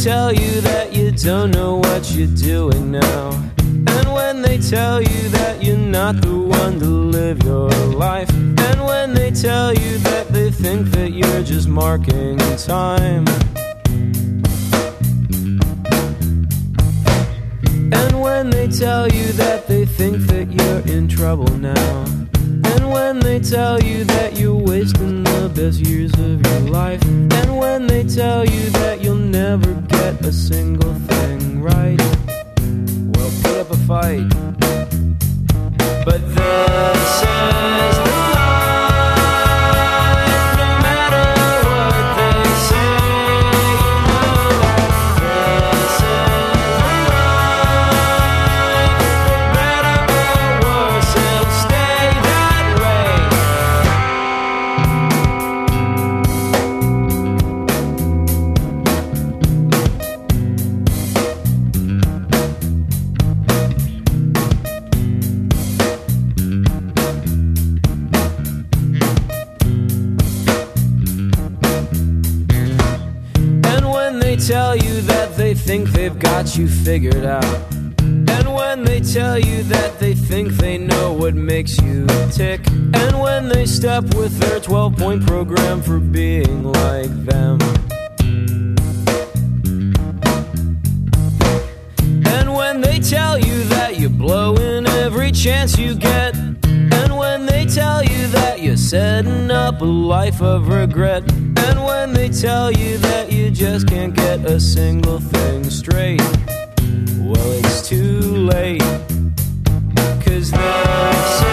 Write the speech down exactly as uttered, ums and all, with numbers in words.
tell you that you don't know what you're doing now, and when they tell you that you're not the one to live your life, and when they tell you that they think that you're just marking time, and when they tell you that they think that you're in trouble now, and when they tell you that you're wasting the best years of your life, and when they tell you that you'll never get a single thing right, well, put up a fight. But this is the life, no matter what they say. This is the life, for better or worse, it'll stay that way. Tell you that they think they've got you figured out, and when they tell you that they think they know what makes you tick, and when they step with their twelve-point program for being like them, and when they tell you that you're blowing every chance you get, and when they tell you that you're setting up a life of regret, and when they tell you that you just can't get a single thing straight, well, it's too late, 'cause they're